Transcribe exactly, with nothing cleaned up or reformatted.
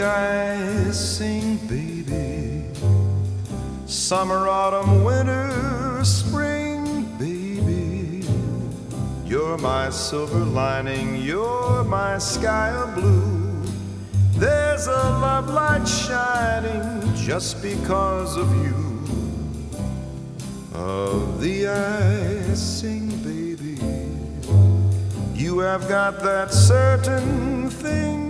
I sing, baby. Summer, autumn, winter, spring, baby. You're my silver lining, you're my sky of blue. There's a love light shining just because of you. Of thee I sing, baby. You have got that certain thing